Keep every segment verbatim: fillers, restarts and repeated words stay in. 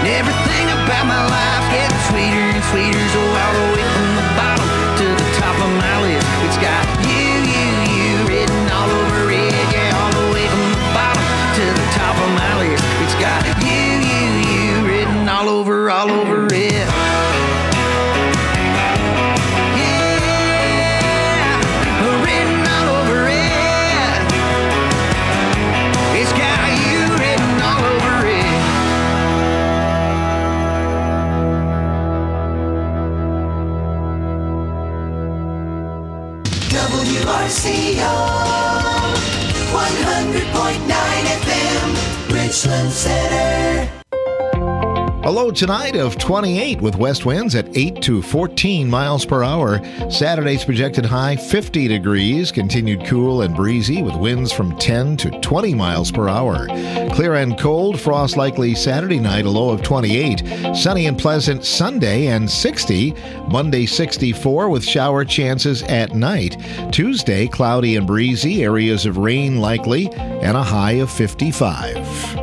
Everything about my life getting sweeter and sweeter, so all the way from the bottom to the top of my list. It's got you, you, you written all over it. Yeah, all the way from the bottom to the top of my list. It's got you, you, you written all over, all over it. W R C O one hundred point nine F M, Richland Center. A low tonight of twenty-eight with west winds at eight to fourteen miles per hour. Saturday's projected high fifty degrees, continued cool and breezy with winds from ten to twenty miles per hour. Clear and cold, frost likely Saturday night, a low of twenty-eight. Sunny and pleasant Sunday and sixty. Monday sixty-four with shower chances at night. Tuesday cloudy and breezy, areas of rain likely, and a high of fifty-five.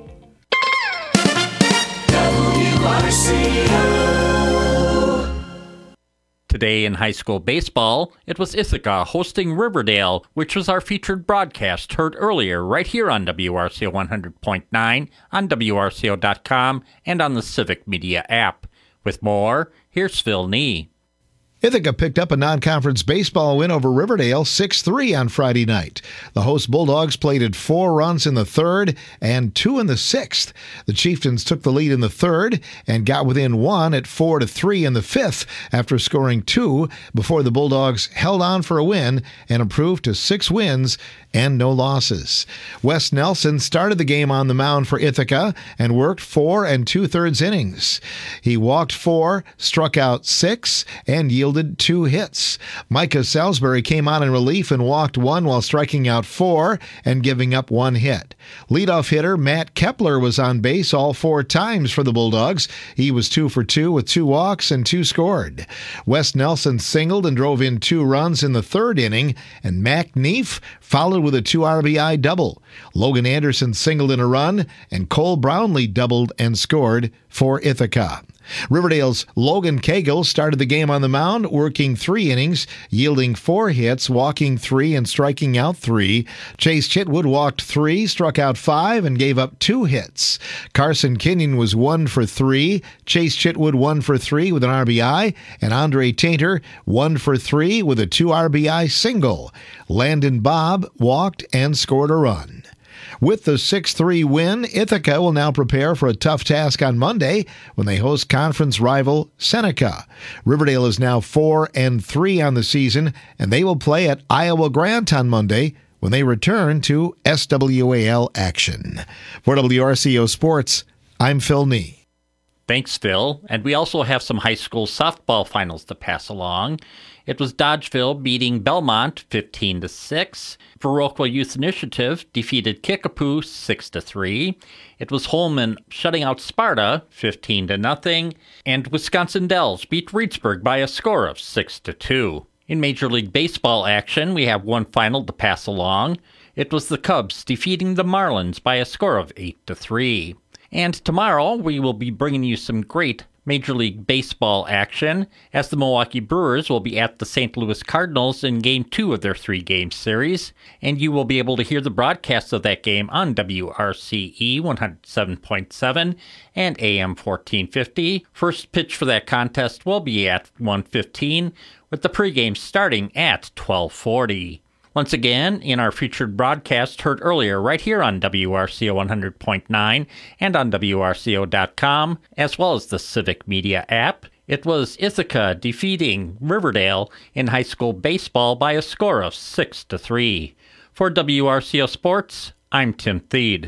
Today in high school baseball, it was Ithaca hosting Riverdale, which was our featured broadcast heard earlier right here on W R C O one hundred point nine, on W R C O dot com, and on the Civic Media app. With more, here's Phil Nee. Ithaca picked up a non-conference baseball win over Riverdale six three on Friday night. The host Bulldogs plated four runs in the third and two in the sixth. The Chieftains took the lead in the third and got within one at four to three in the fifth after scoring two before the Bulldogs held on for a win and improved to six wins and no losses. Wes Nelson started the game on the mound for Ithaca and worked four and two-thirds innings. He walked four, struck out six, and yielded two hits. Micah Salisbury came on in relief and walked one while striking out four and giving up one hit. Leadoff hitter Matt Kepler was on base all four times for the Bulldogs. He was two for two with two walks and two scored. Wes Nelson singled and drove in two runs in the third inning, and Mac Neef followed with a two R B I double. Logan Anderson singled in a run, and Cole Brownlee doubled and scored for Ithaca. Riverdale's Logan Cagle started the game on the mound, working three innings, yielding four hits, walking three, and striking out three. Chase Chitwood walked three, struck out five, and gave up two hits. Carson Kenyon was one for three, Chase Chitwood one for three with an R B I, and Andre Tainter one for three with a two R B I single. Landon Bobb walked and scored a run. With the six three win, Ithaca will now prepare for a tough task on Monday when they host conference rival Seneca. Riverdale is now four and three on the season, and they will play at Iowa Grant on Monday when they return to S W A L action. For W R C O Sports, I'm Phil Nee. Thanks, Phil. And we also have some high school softball finals to pass along. It was Dodgeville beating Belmont fifteen to six. Viroqua Youth Initiative defeated Kickapoo six to three. It was Holman shutting out Sparta fifteen to nothing. And Wisconsin Dells beat Reedsburg by a score of six to two. In Major League Baseball action, we have one final to pass along. It was the Cubs defeating the Marlins by a score of eight to three. And tomorrow, we will be bringing you some great Major League Baseball action, as the Milwaukee Brewers will be at the Saint Louis Cardinals in Game two of their three-game series, and you will be able to hear the broadcast of that game on W R C E one oh seven point seven and A M fourteen fifty. First pitch for that contest will be at one fifteen, with the pregame starting at twelve forty. Once again, in our featured broadcast heard earlier right here on W R C O one hundred point nine and on W R C O dot com, as well as the Civic Media app, it was Ithaca defeating Riverdale in high school baseball by a score of six to three. For W R C O Sports, I'm Tim Theed.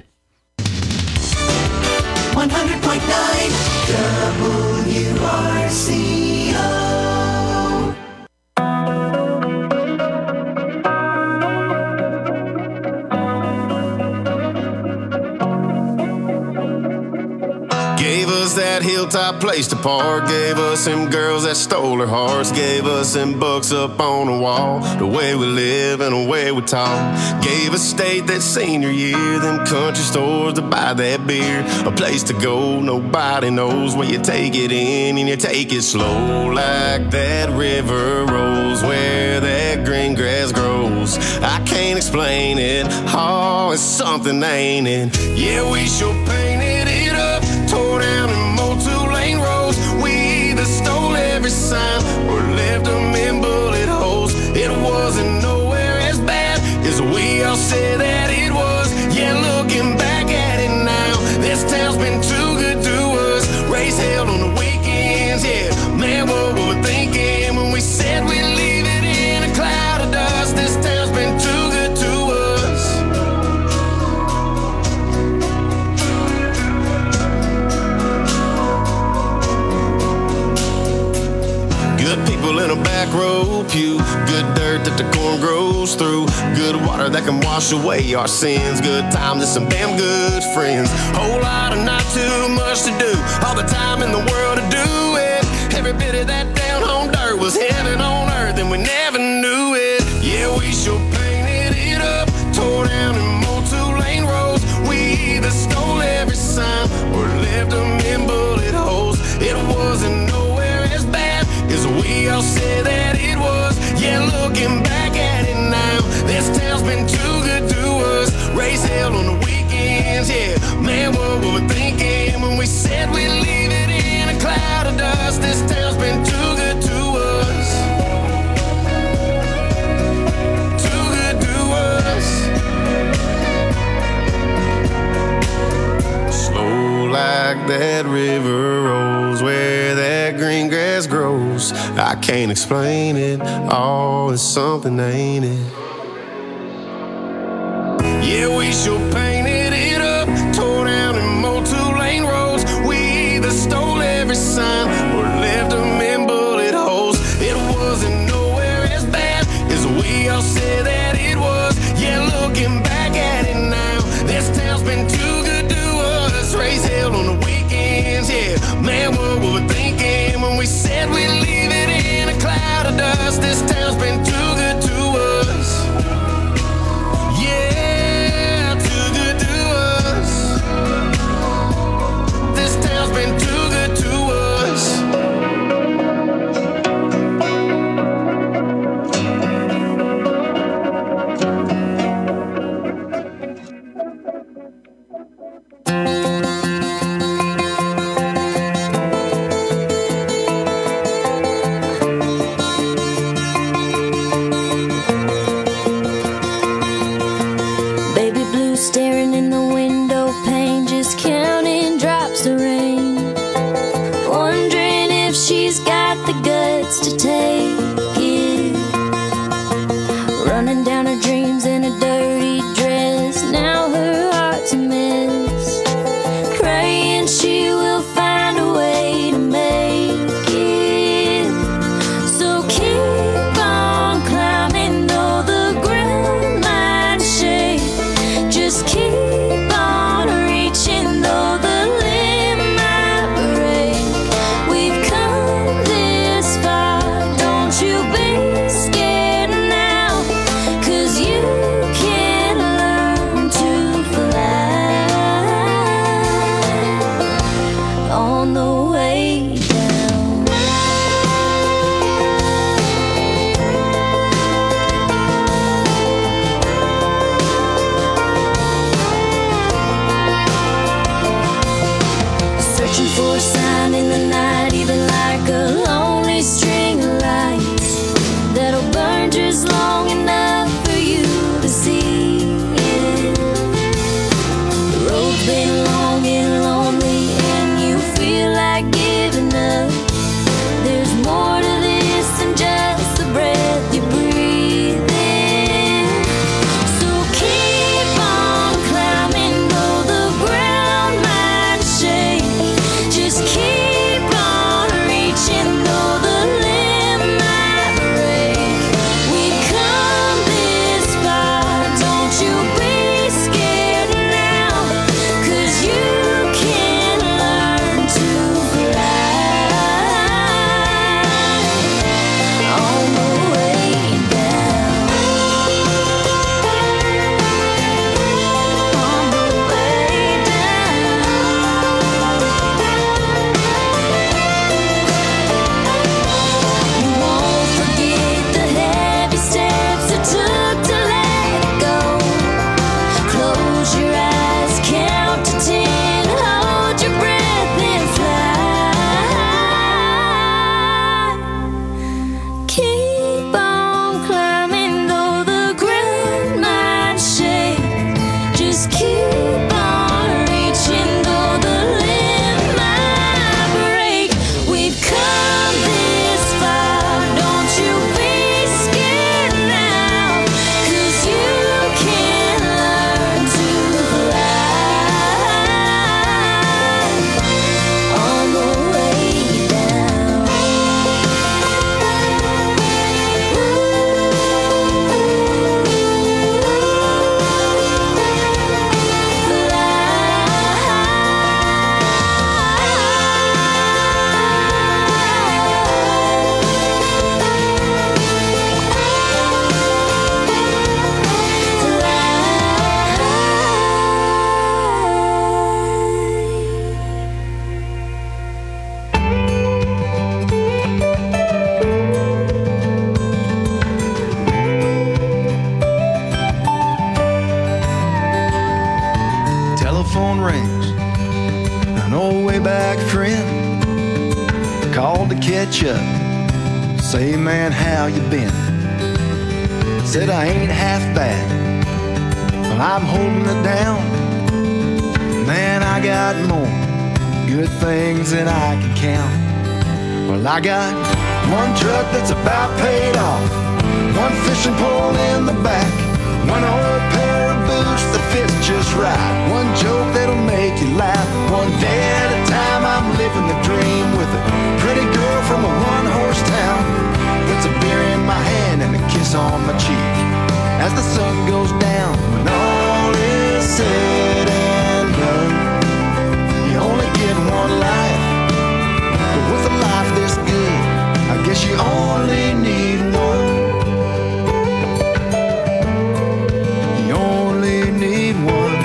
one hundred point nine W R C O. Gave us that hilltop place to park. Gave us them girls that stole our hearts. Gave us them books up on the wall. The way we live and the way we talk. Gave us state that senior year. Them country stores to buy that beer. A place to go, nobody knows where you take it in and you take it slow. Like that river rolls where that green grass grows. I can't explain it. Oh, it's something, ain't it? Yeah, we sure painted it up. Tore down and mowed two lane roads. We either stole every sign or left them in bullet holes. It wasn't nowhere as bad as we all said that it was. Yeah, looking back at it now, this town's been too good to us. Race held on the weekends, yeah. Man, what were we thinking when we said we'd leave it in a cloud of dust? This town's been too good to us. Good people in a back row pew. Good dirt that the corn grows through. Good water that can wash away our sins. Good times and some damn good friends. Whole lot of not too much to do. All the time in the world to do it. Every bit of that down home dirt was heaven on earth and we never knew it. Yeah, we sure painted it up. Tore down and mowed two lane roads. We either stole every sign or left them in bullet holes. It wasn't nowhere as bad as we all said that it was. Yeah, looking back at it now, this town's been too good to us. Race held on the weekends, yeah. Man, what were we thinking when we said we'd leave it in a cloud of dust? This town's been too good to us. Too good to us. Slow like that river rolls where that green grass grows. I can't explain it. Oh, it's something, ain't it? Yeah, we sure painted it up. Tore down and mowed two lane roads. We either stole every sign or left them in bullet holes. It wasn't nowhere as bad as we all said that it was. Yeah, looking back at it now, this town's been too good to us. Race held on the weekends, yeah. Man, what were we thinking when we said we'd leave it in a cloud of dust? This town's been too good to us. Yeah, too good to us. This town's been too good to us. Baby blue staring in the window pane, just counting drops of rain, wondering if she's got the guts to take it. Running down her dreams in a dirty dress, now her heart's a mess. Praying she will find a way to make it. So keep on climbing though the ground might shake. Just keep on reaching though the limb might break. We've come this far, don't you be scared now, 'cause you can learn to fly on the way down. Searching for a sign in the night, even like a lonely string of lights that'll burn just long enough for you to see it. The road's been long and lonely and you feel like back friend, called to catch up. Say, man, how you been? Said I ain't half bad, but I'm holding it down. Man, I got more good things than I can count. Well, I got one truck that's about paid off, one fishing pole in the back, one old pair of boots that fits just right, one joke that'll make you laugh. One day at a time I'm living the dream with a pretty girl from a one-horse town. Puts a beer in my hand and a kiss on my cheek as the sun goes down. When all is said and done, you only get one life, but with a life this good, I guess you only need one. You only need one.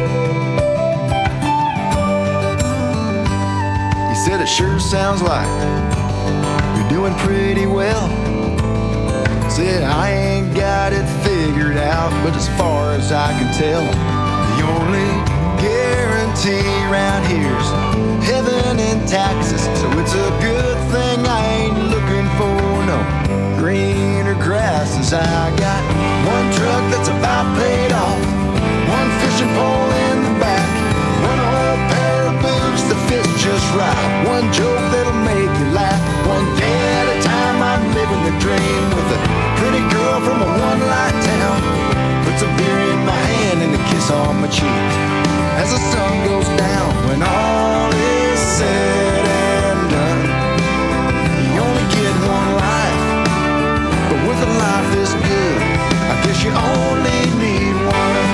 He said it sure sounds like you're doing pretty well. Said I ain't got it figured out, but as far as I can tell, the only guarantee around here's heaven and taxes. So it's a good thing I ain't looking for no greener grasses. I got one truck that's about paid off, one fishing pole in the back, one old pair of boots that fits just right, one joke that'll make you laugh. One day at a time I'm living the dream with a pretty girl from a one-light town. Puts a beer in my hand and a kiss on my cheek as the sun goes down. When all is said and done, you only get one life, but with a life this good, I guess you only need one.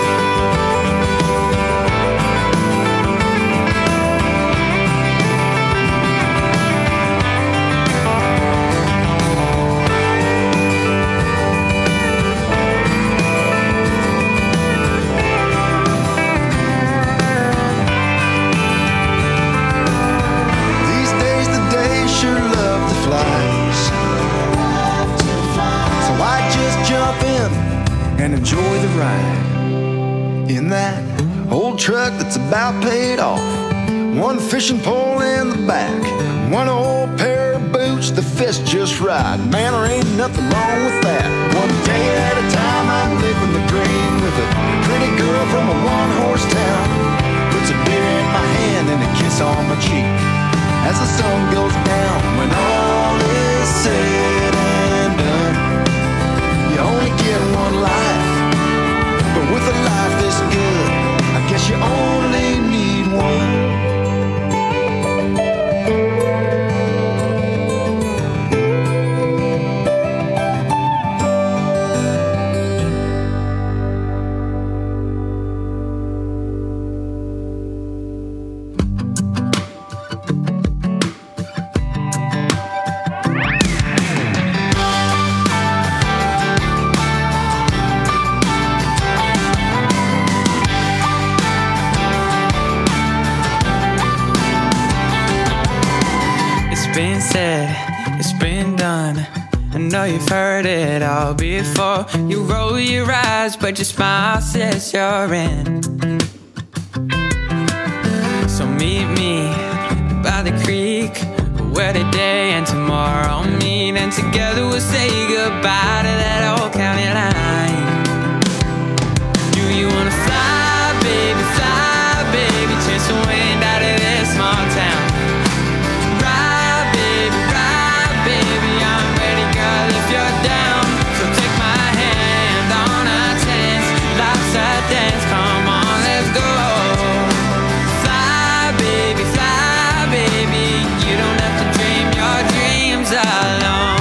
And enjoy the ride in that old truck that's about paid off, one fishing pole in the back, one old pair of boots that fits just right. Man, there ain't nothing wrong with that. One day at a time I'm living the dream with a pretty girl from a one-horse town. Puts a beer in my hand and a kiss on my cheek as the sun goes down. When all is said and done, you only get one life, but with a life this good, I guess you only need one. You've heard it all before. You roll your eyes, but your smile says you're in. So meet me by the creek, where today and tomorrow meet, and together we'll say goodbye to that old county line. Do you wanna fly, baby, fly, baby, chase the wind out of this small town? Ride, baby, ride, baby, I'm ready, girl, if you're down. So take my hand on a tense, life's a dance, come on, let's go. Fly, baby, fly, baby, you don't have to dream your dreams alone.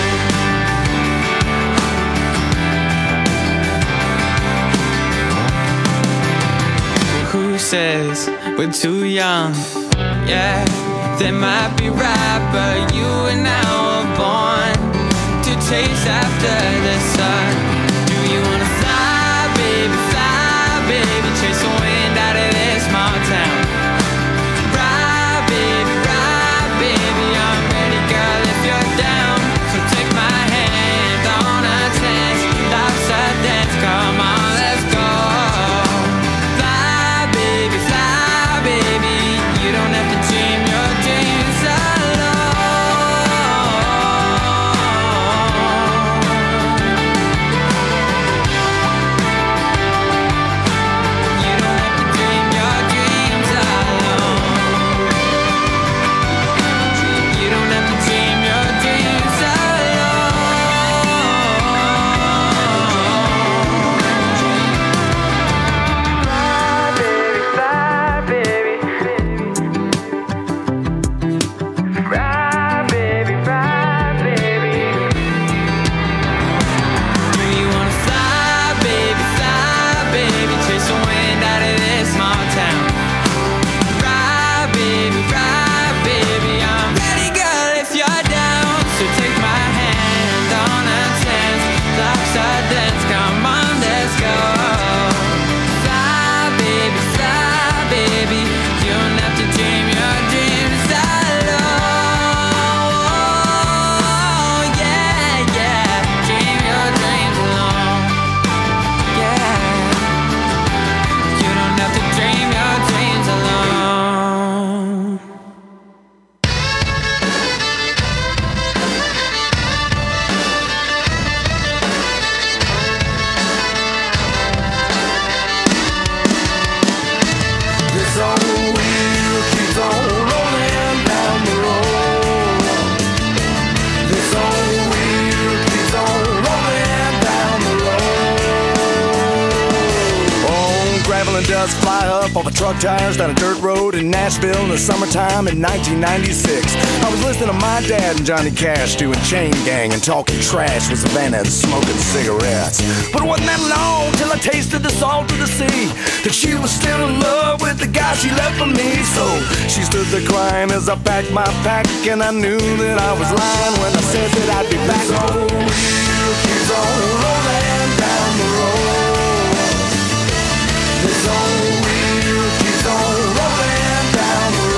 Who says we're too young? Yeah, they might be right, but you and I were born to chase after the sun. Do you wanna fly, baby, fly, baby, chase the wind out of this small town? Ride, baby, ride, baby, I'm ready, girl, if you're down. So take my hand on a tense, life's a dance, come on, let's go. Fly, baby, fly, baby, you don't have to dream up off of truck tires down a dirt road in Nashville in the summertime in nineteen ninety-six. I was listening to my dad and Johnny Cash doing Chain Gang and talking trash with Savannah and smoking cigarettes. But it wasn't that long till I tasted the salt of the sea, that she was still in love with the guy she left for me. So she stood there crying as I packed my pack, and I knew that I was lying when I said that I'd be back. This old wheel keeps on rolling down the road. This old wheel keeps on rolling down the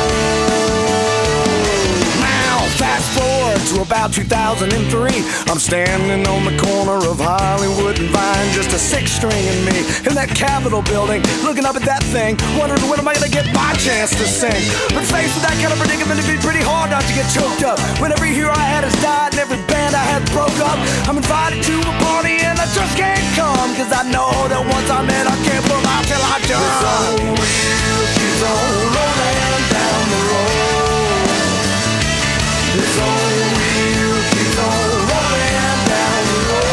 road. Now fast forward to about two thousand three. I'm standing on the corner of Hollywood and Vine, just a six string in me in that Capitol building, looking up at that thing, wondering when am I gonna get my chance to sing. But faced with that kind of predicament, it'd be pretty hard not to get choked up when every hero I had has died and every band I had broke up. I'm invited to a party and I just can't come, cause I know that once I'm in I can't pull out till I jump. This old wheel keeps on rolling down the road. This old wheel keeps on rolling down the road.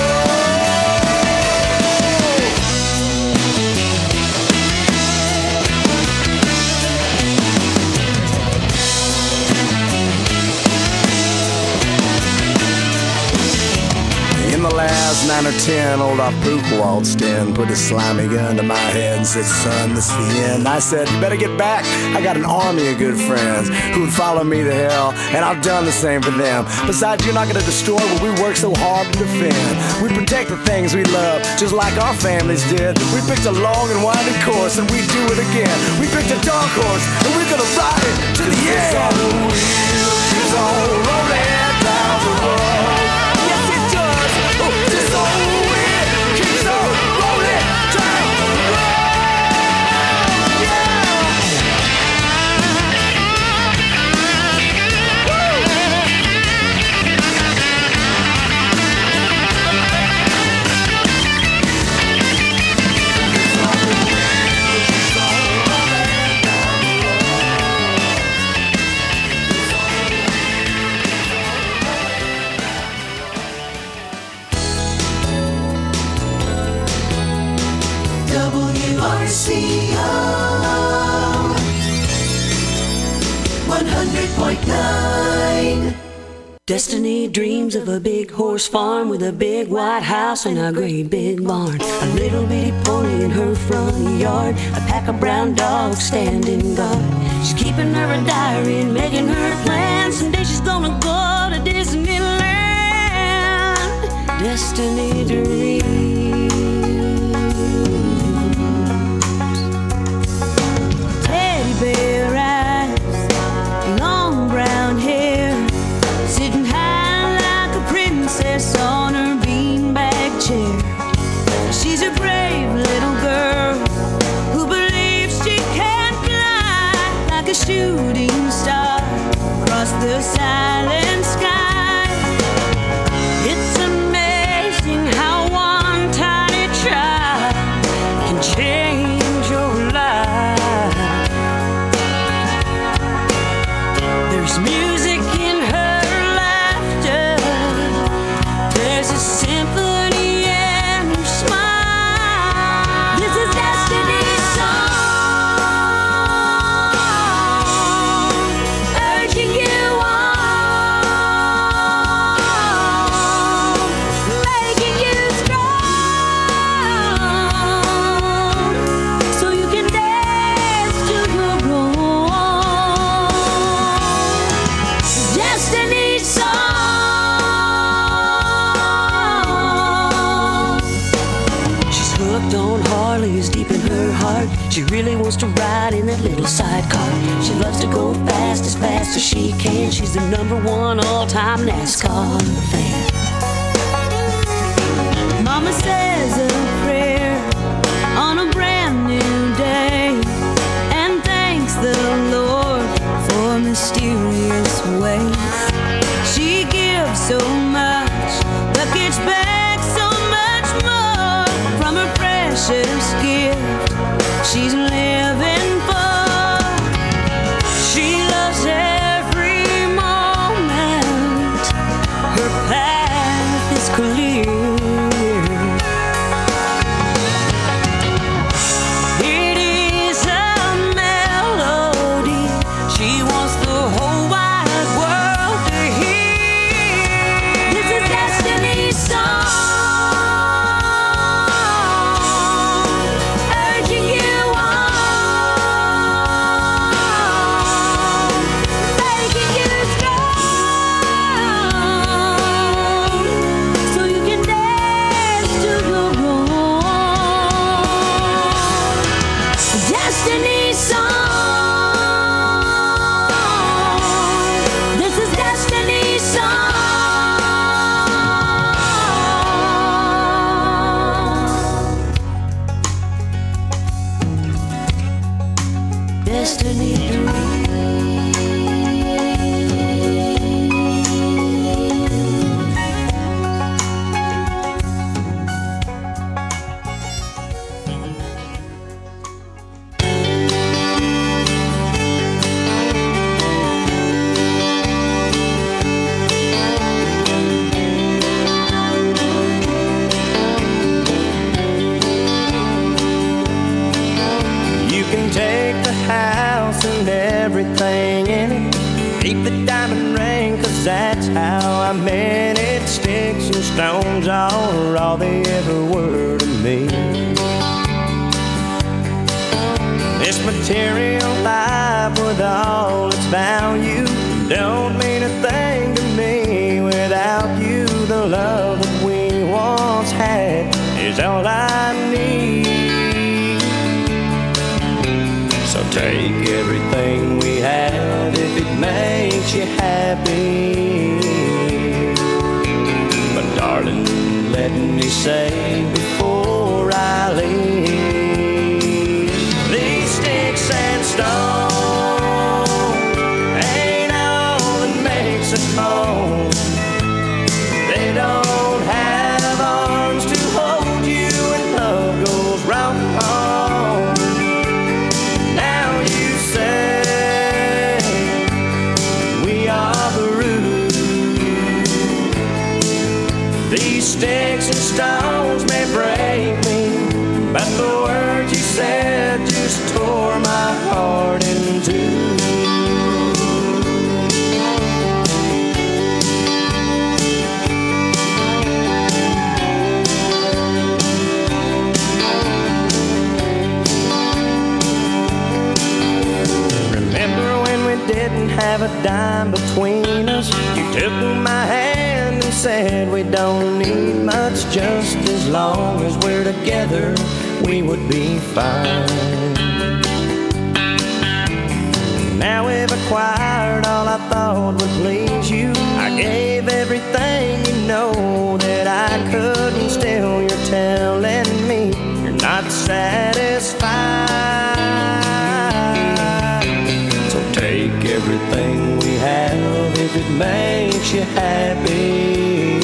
In the last nine or ten, old Apook waltzed in, put his slimy gun to my head and said, son, this is the end. I said, you better get back. I got an army of good friends who would follow me to hell, and I've done the same for them. Besides, you're not gonna destroy what we work so hard to defend. We protect the things we love, just like our families did. We picked a long and winding course, and we do it again. We picked a dark horse, and we're gonna ride it to the end. This old wheel keeps on rolling down the road. Yes, it does. Oh, this old wheel keeps on rolling down the road. W R C O one hundred point nine. Destiny dreams of a big horse farm with a big white house and a great big barn. A little bitty pony in her front yard, a pack of brown dogs standing guard. She's keeping her a diary and making her plans. Someday she's gonna go to Disneyland. Destiny dreams. Teddy bear eyes, long brown hair, sitting high like a princess on her beanbag chair. She's a brave little girl who believes she can fly like a shooting star across the silent sky. It's amazing how one tiny child can change your life. There's music in her laughter, there's a symphony in her smile. This is Destiny's song, urging you on, making you strong, so you can dance to your own. Destiny's song. She's hooked on Harleys deep in her heart. She really wants to ride in that little sidecar. She loves to go fast, as fast as she can. She's the number one all-time NASCAR fan. Mama says a prayer on a brand new day and thanks the Lord for mysterious ways. She gives so much, but gets back so much more from her precious gift she's living for. She loves every moment, her path is clear. 'cause that's how I meant it. Sticks and stones are all they ever were to me. This material life with all its value don't mean a thing to me without you. The love that we once had is all I need. So take everything we have if it makes you happy. But darling, let me say before I leave, these sticks and stones ain't all that makes us home. They don't have arms to hold you when love goes wrong. Now you say we are the root. These sticks and stones may break me, but the words you said just tore my heart in two. Didn't have a dime between us. You took my hand and said we don't need much. Just as long as we're together, we would be fine. Now we've acquired all I thought would please you. I gave everything, you know that I couldn't. Still you're telling me you're not satisfied. Take everything we have if it makes you happy.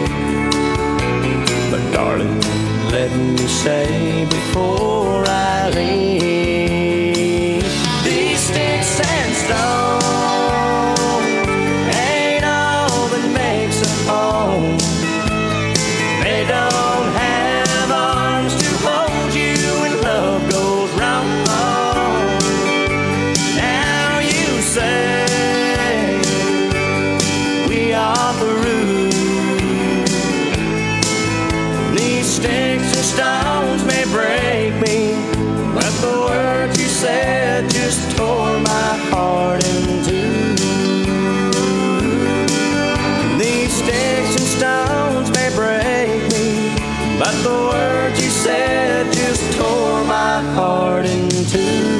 But darling, let me say before I leave, these sticks and stones ain't all that makes a home. They don't have arms to hold you when love goes wrong. Say we are the root. These sticks and stones may break me, but the words you said just tore my heart in two. These sticks and stones may break me, but the words you said just tore my heart in two.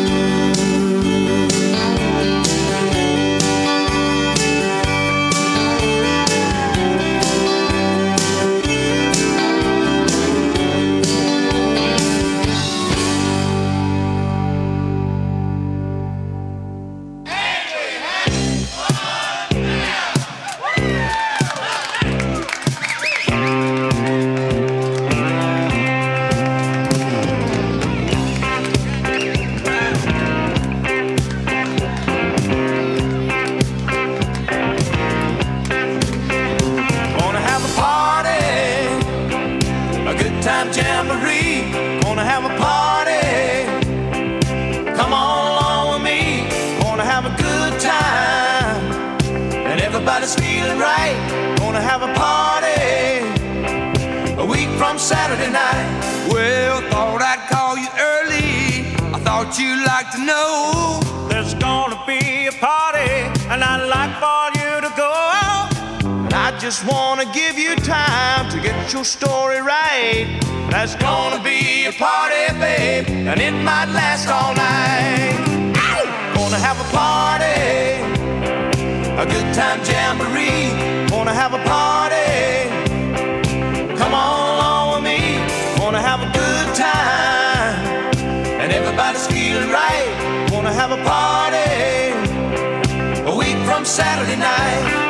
Everybody's feeling right. Gonna have a party a week from Saturday night. Well, thought I'd call you early. I thought you'd like to know there's gonna be a party, and I'd like for you to go. And I just wanna give you time to get your story right. There's gonna be a party, babe, and it might last all night. Gonna have a party, a good time jamboree. Wanna have a party, come on along with me. Wanna have a good time, and everybody's feeling right. Wanna have a party a week from Saturday night.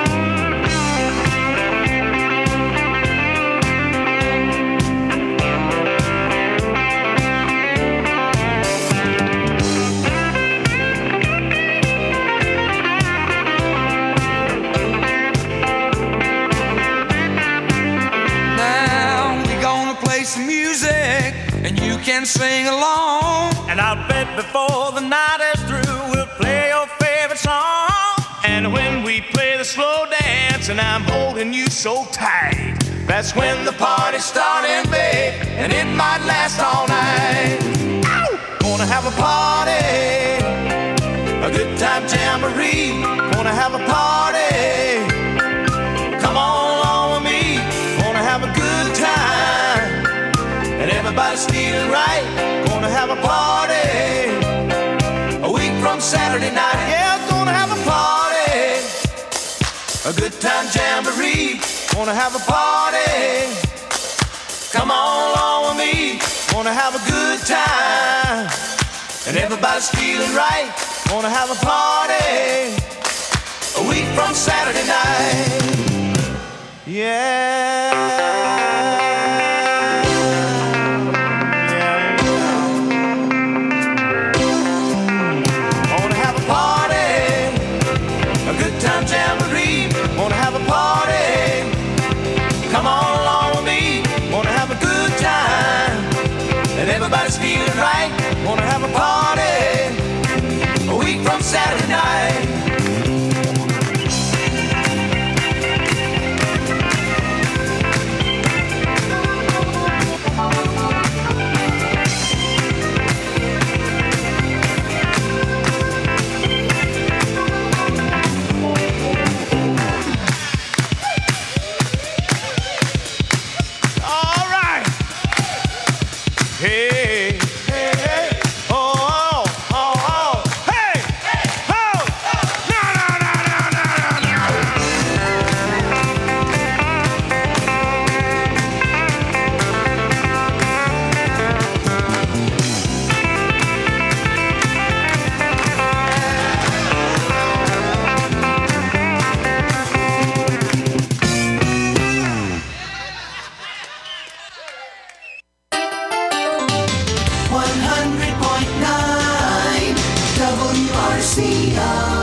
Some music and you can sing along, and I'll bet before the night is through we'll play your favorite song. And when we play the slow I'm holding you so tight. That's when the party's starting, babe, and it might last all night. Ow! Gonna have a party, a good time jamboree. Gonna have a party, come on along with me. Gonna have a good time, and everybody's feeling right. Gonna have a party, a week from Saturday night. Yeah, gonna have a party, a good time jamboree. Gonna have a party, come on along with me. Gonna have a good time, and everybody's feeling right. Gonna have a party, a week from Saturday night. Yeah. Gonna have a party, a good time jamboree. Gonna have a party, come on along with me. Gonna have a good time, and everybody's feeling right. Gonna have a party, a week from Saturday night. Hey, hey, hey, oh, oh, oh, oh, hey, oh, no, no, no, no, no, no, one hundred point nine W R C O.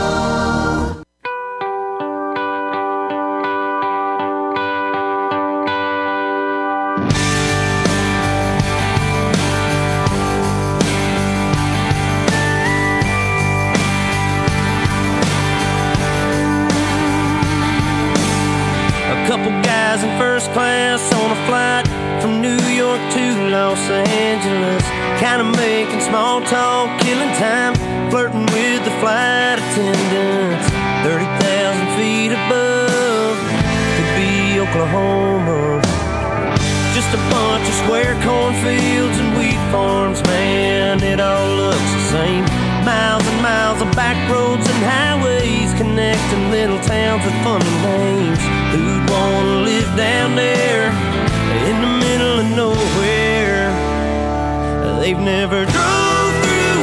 A couple guys in first class on a flight from New York to Los Angeles, kind of making small talk, killing time, flirting with the flight attendants. thirty thousand feet above, could be Oklahoma. Just a bunch of square cornfields and wheat farms, man, it all looks the same. Miles and miles of back roads and highways connecting little towns with funny names. Who'd wanna live down there in the middle of nowhere? They've never drove through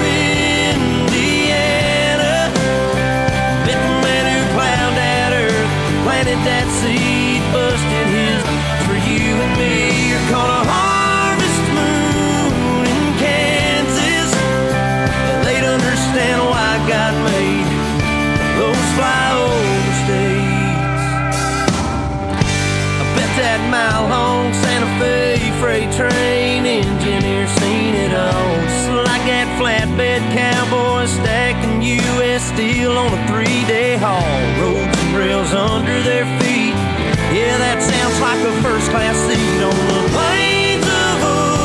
Indiana, met the man who plowed that earth, planted that seed, busted his for you and me. You're called a harvest moon in Kansas. They'd understand why God made those flyover states. I bet that mile-long Santa Fe freight train engineer seen it all. Just like that flatbed cowboy stacking U S steel on a three-day haul. Roads and rails under their feet. Yeah, that sounds like a first-class seat on the plains of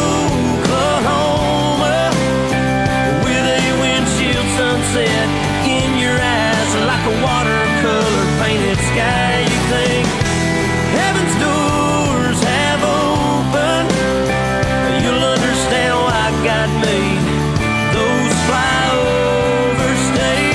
Oklahoma, with a windshield sunset in your eyes like a watercolor painted sky. You think heaven's doors have opened, you'll understand why God made those flyover states.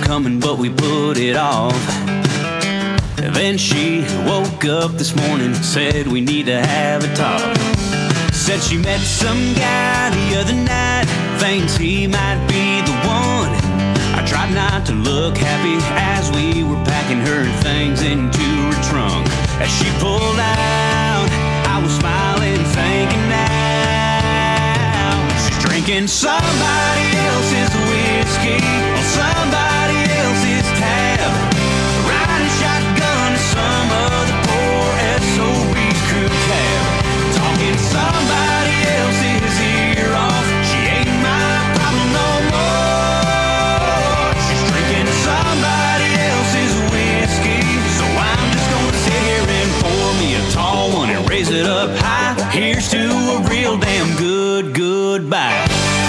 coming, but we put it off. Then she woke up this morning, said we need to have a talk. Said she met some guy the other night, thinks he might be the one. I tried not to look happy as we were packing her things into her trunk. As she pulled out, I was smiling, thinking now she's drinking somebody else's whiskey on somebody else's tab, riding shotgun to some other poor S O B's crew cab, talking somebody else's ear off. She ain't my problem no more. She's drinking somebody else's whiskey, so I'm just gonna sit here and pour me a tall one and raise it up high. Here's to a real damn good goodbye.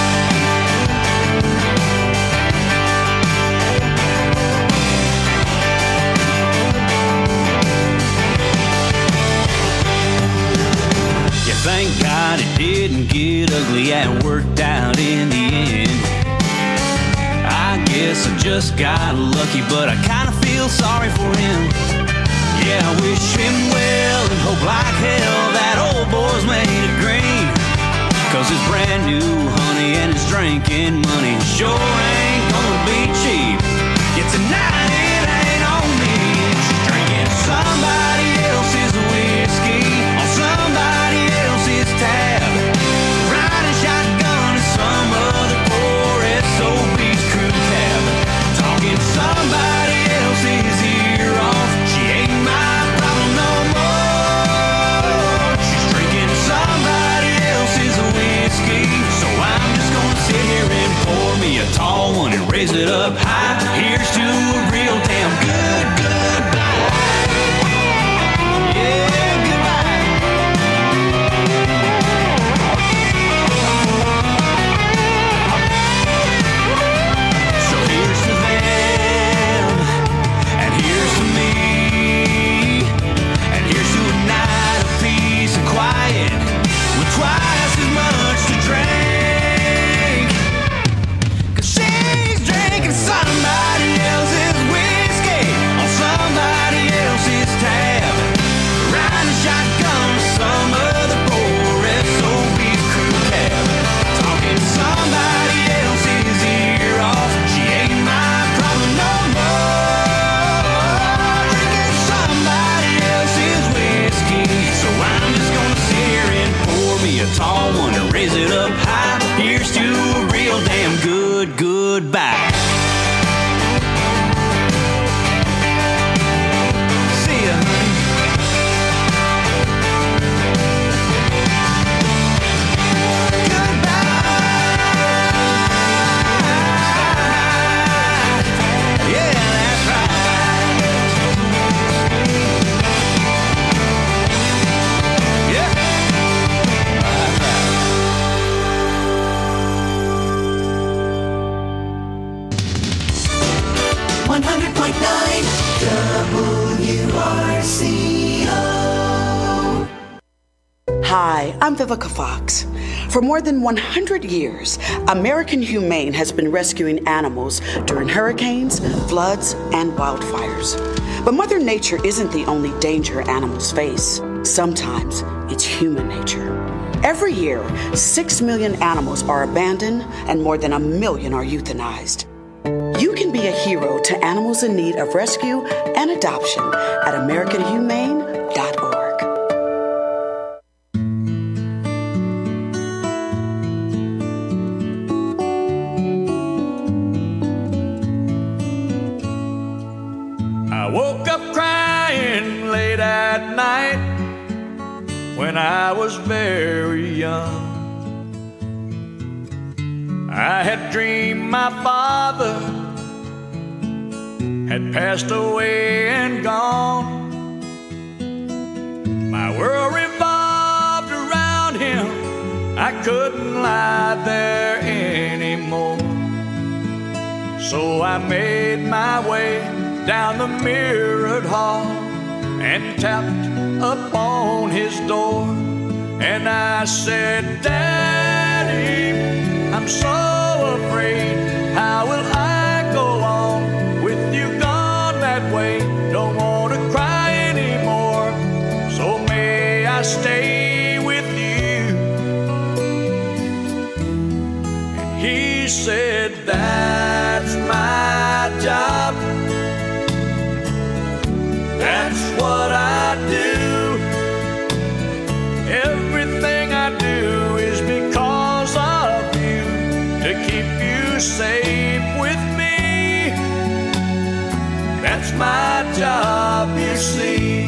Thank God it didn't get ugly and worked out in the end. I guess I just got lucky, but I kinda feel sorry for him. Yeah, I wish him well and hope like hell that old boy's made it green. Cause his brand new honey and his drinking money sure ain't gonna be cheap. Yeah, tonight it ain't on me. She's drinking somebody else's whiskey on somebody else's tab, riding shotgun to some other poor S O B's crew cab, talking somebody else's ear off. She ain't my problem no more. She's drinking somebody else's whiskey, so I'm just gonna sit here and pour me a tall one and raise it up high. Here's to a real damn good goodbye. Yeah, goodbye. So here's to them, and here's to me, and here's to a night of peace and quiet with twice as much to drink. Cause she's drinking somebody else's whiskey on somebody else's tab, riding shotgun to some other poor S O B's crew cab, talking somebody else's ear off. She ain't my problem no more. Drinking somebody else's whiskey, so I'm just gonna sit here and pour me a tall one and raise it up high. Here's to a real damn good goodbye. See ya, honey. Goodbye. Yeah, that's right. Yeah. That's right. one hundred point nine W R C O. Hi, I'm Vivica Fox. For more than one hundred years, American Humane has been rescuing animals during hurricanes, floods, and wildfires. But Mother Nature isn't the only danger animals face. Sometimes it's human nature. Every year, six million animals are abandoned and more than a million are euthanized. You can be a hero to animals in need of rescue and adoption at american humane dot org. I woke up crying late at night when I was very young. I had dreamed my father had passed away and gone. My world revolved around him. I couldn't lie there anymore. So I made my way down the mirrored hall and tapped upon his door. And I said, Daddy, I'm so afraid. How will I go on I stay with you? And he said, that's my job. That's what I do. Everything I do is because of you, to keep you safe with me. That's my job, you see.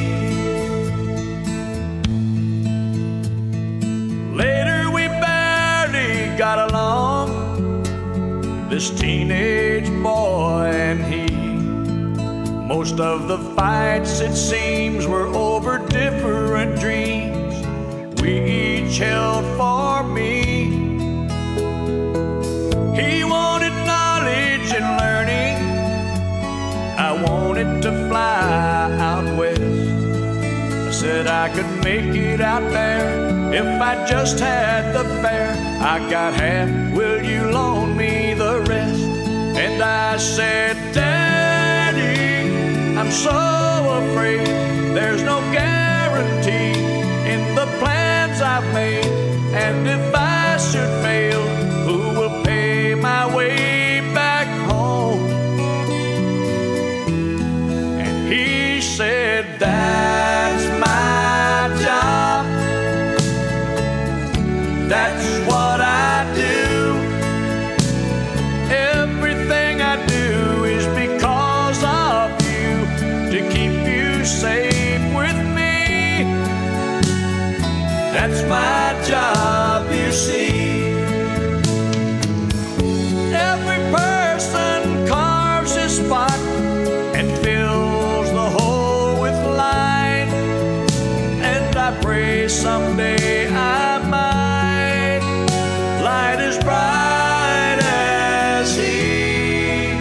Later we barely got along, this teenage boy and he. Most of the fights, it seems, were over different dreams we each held for me. He wanted knowledge and learning, I wanted to fly out west. I said I could make it out there if I just had the fare. I got half, will you loan me the rest? And I said, Daddy, I'm so afraid there's no guarantee in the plans I've made. And if I should fail, who will pay my way back home? And he said, that's my job. That's what I do. Everything I do is because of you, to keep you safe with me. That's my job, you see. Every person carves his spot and fills the hole with light. And I pray someday I might light as bright as he.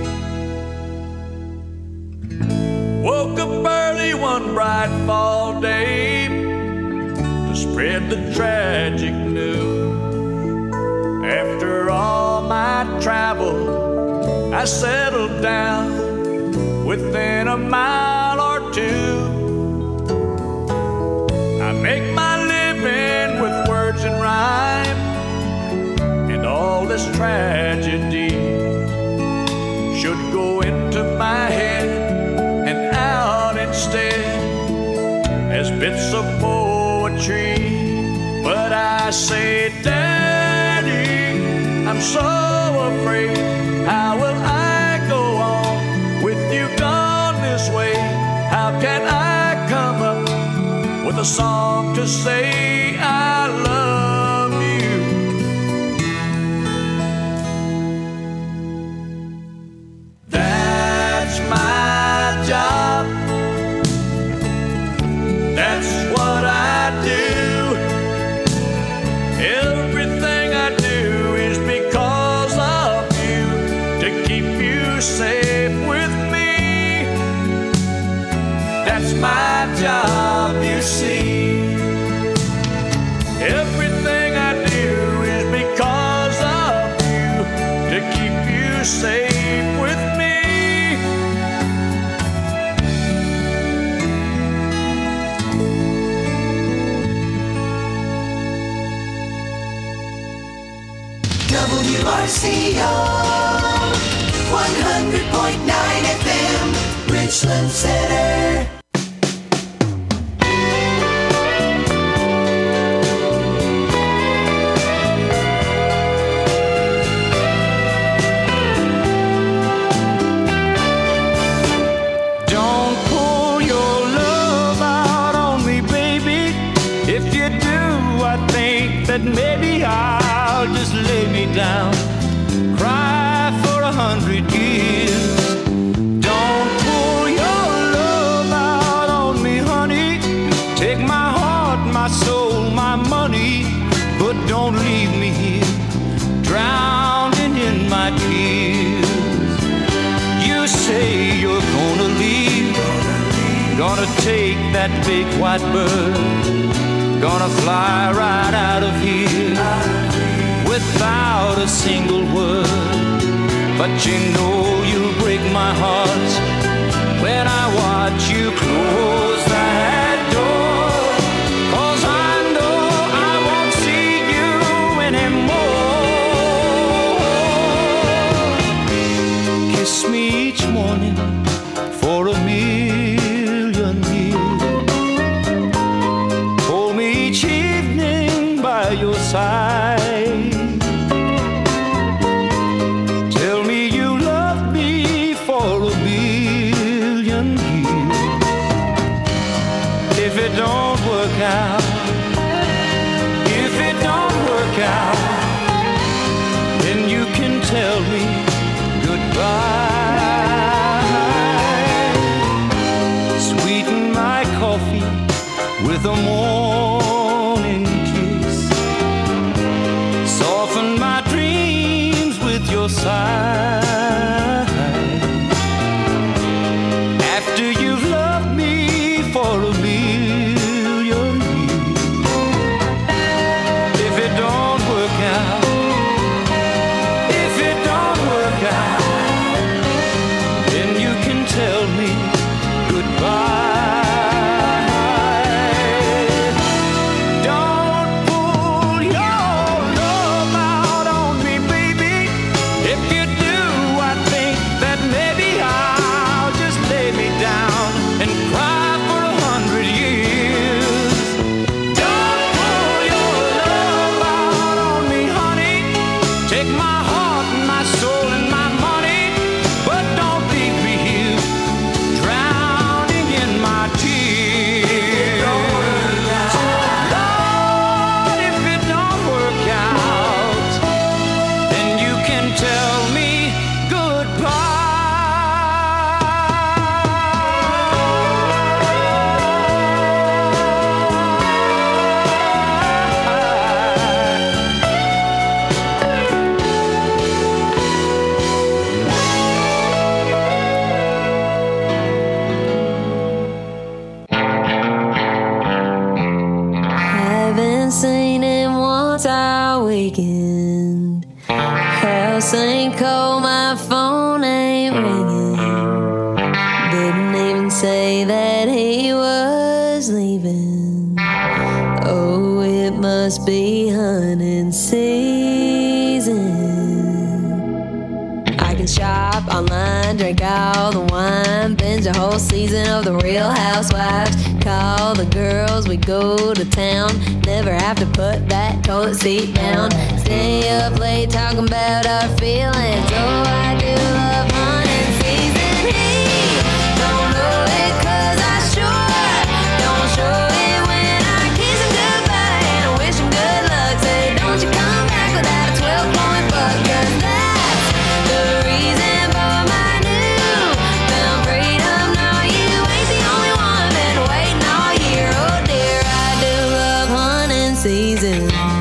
Woke up early one bright fall day to spread the tragic news. After all my travel, I settled down within a mile or two. I make my living with words and rhyme, and all this tragedy should go into my head and out instead as bits of poetry. But I say, Daddy, I'm so afraid, how will I go on with you gone this way? How can I come up with a song to say I love you? That's my job. That's what I do. Everything I do is because of you, to keep you safe with me. That's my job, you see. Everything I do is because of you, to keep you safe with me. W R C O one hundred point nine F M, Richland Center. Don't pull your love out on me, baby. If you do, I think that maybe I'll just lay me down, cry for a hundred years. Don't pull your love out on me, honey. Take my heart, my soul, my money, but don't leave me here, drowning in my tears. You say you're gonna leave, gonna take that big white bird, gonna fly right out of here without a single word. But you know you'll break my heart when I watch you close that door. 'Cause side. Tell me you love me for a billion years. If it don't work out, if it don't work out, then you can tell me goodbye. Sweeten my coffee with a morning kiss. Soften my dreams with your sigh. After you've loved me for a billion years, if it don't work out, if it don't work out, then you can tell me goodbye. House ain't cold, my phone ain't ringing. Didn't even say that he was leaving. Oh, it must be hunting season. I can shop online, drink all the wine, binge a whole season of The Real Housewives. Call the girls, we go to town. Never have to put that toilet seat down. Stay up late talking about our feelings. Oh, I do love hunting season. He don't know it 'cause I sure don't show it when I kiss him goodbye and I wish him good luck. Say, don't you come back without a twelve point buck, 'cause that's the reason for my new found freedom. No, you ain't the only one been waiting all year. Oh dear, I do love hunting season.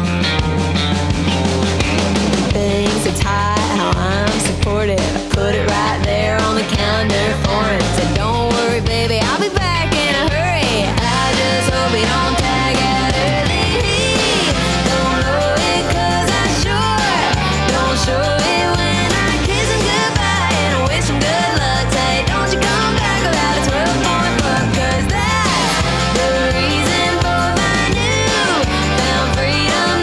Things are tight, how I'm supported. I put it right there on the calendar for him. Said, don't worry, baby, I'll be back in a hurry. I just hope he don't tag out early. He don't know it 'cause I sure don't show it when I kiss him goodbye and I wish him good luck. Say, don't you come back without a twelve point buck, 'cause that's the reason for my new found freedom.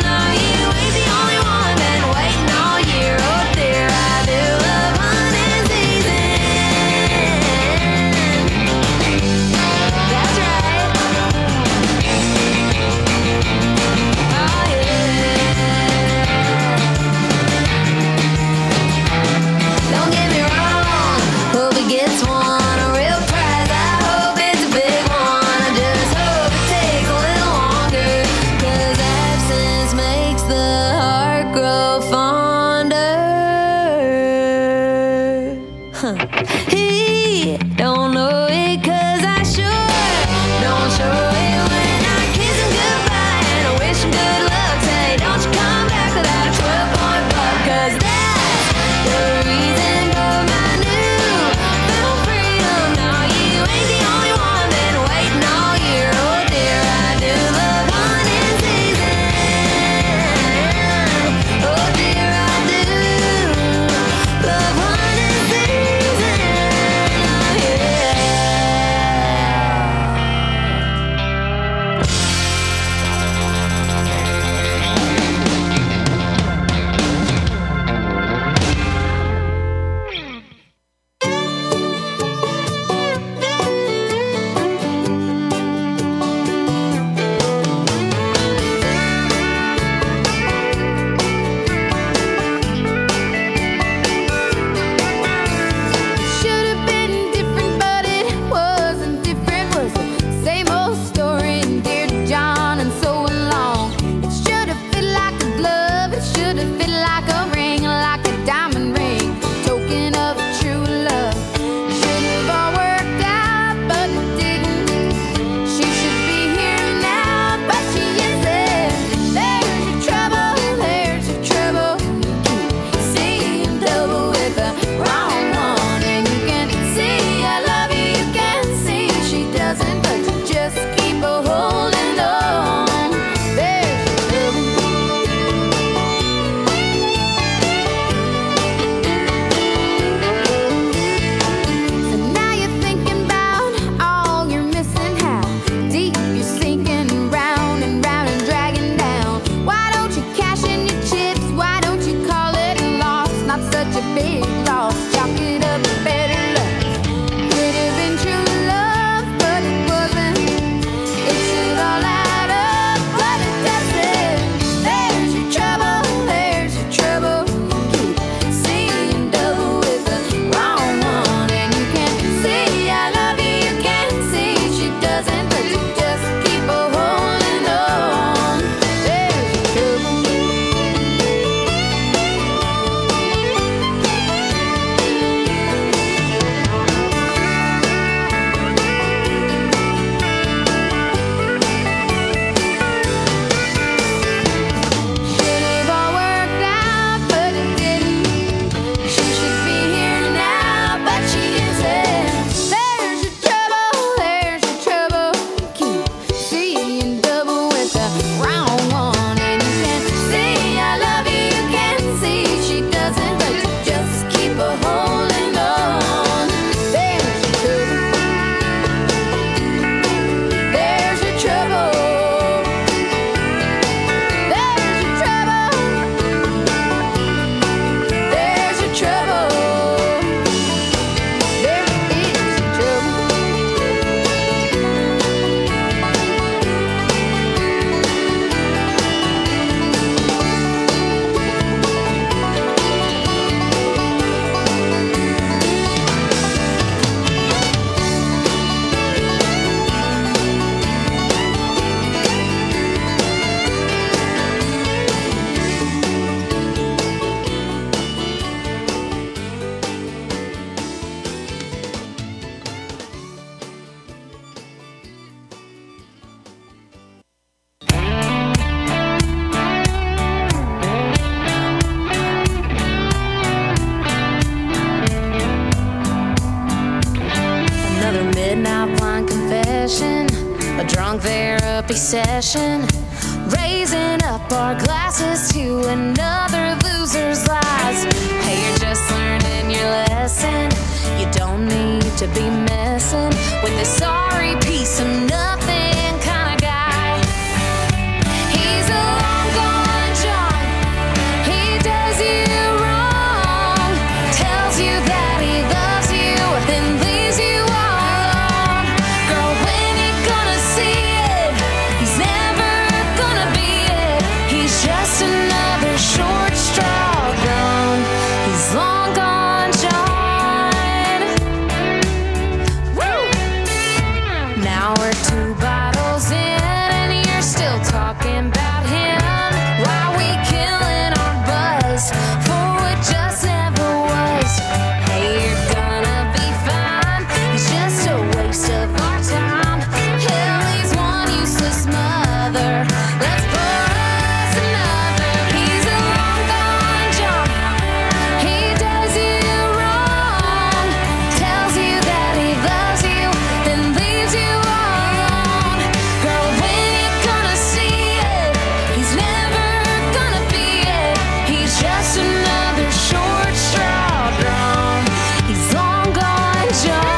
drunk therapy session, raising up our glasses to another loser's lies. Hey, you're just learning your lesson. You don't need to be messing with this sorry piece of nothing kind of guy. He's a long gone John. He does you wrong, tells you that he loves you, then leaves you all alone. Girl, when you gonna see it? He's never gonna be it. He's just another short straw gone. He's long gone John. Woo! Now we're two bottles in and you're still talking about him. Why we killing our buzz for what just never was? Hey, you're gonna be fine. He's just a waste of our time. Hell, he's one useless mother. Let's pour us another. He's a long gone John. He does you wrong, tells you that he loves you, then leaves you all alone. Girl, when you gonna see it? He's never gonna be it. He's just another short straw drawn. He's long gone John.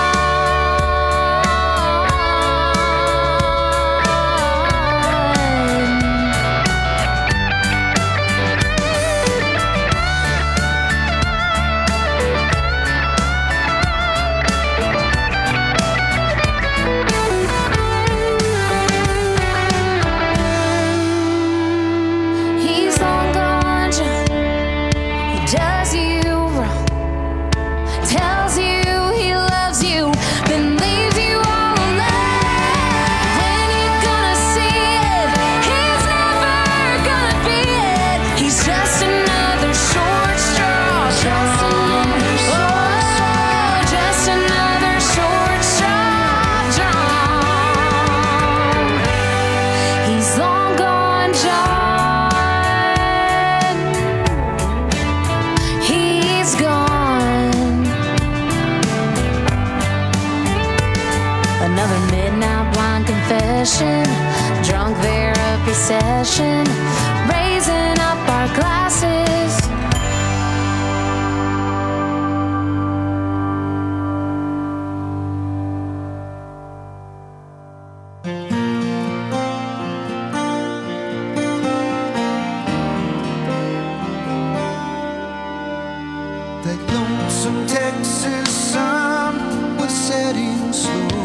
He's long gone John. He does you wrong, tells you he loves you, then leaves you all alone. When you gonna see it? He's never gonna be it. He's just another short straw. Just another short straw. Just another short straw drawn. He's long gone John. He's gone. Another midnight blind confession, drunk therapy session, raising up our glasses. That lonesome Texas sun was setting slow,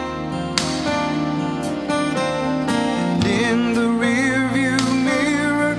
and in the rearview mirror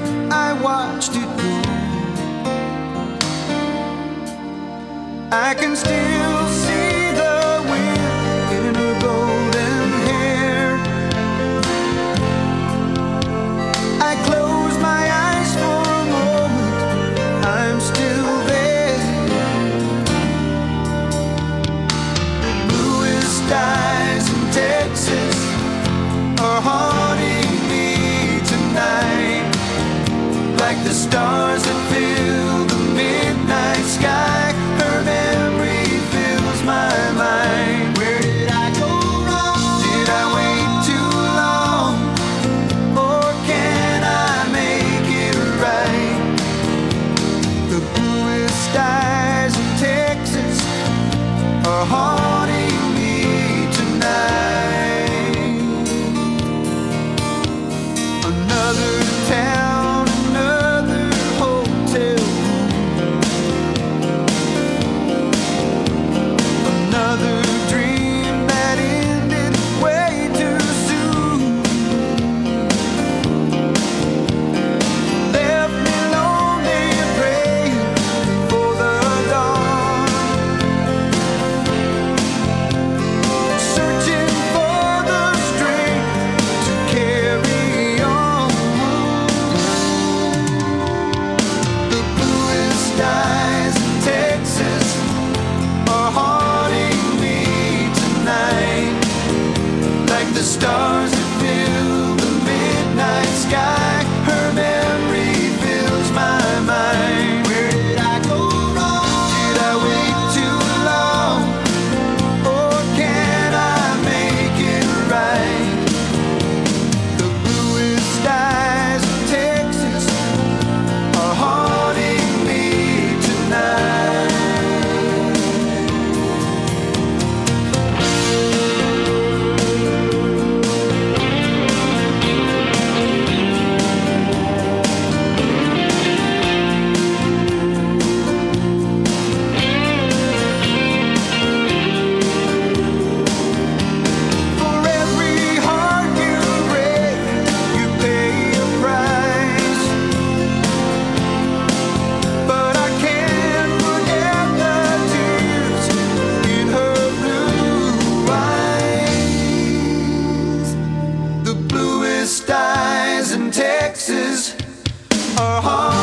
skies in Texas are hard.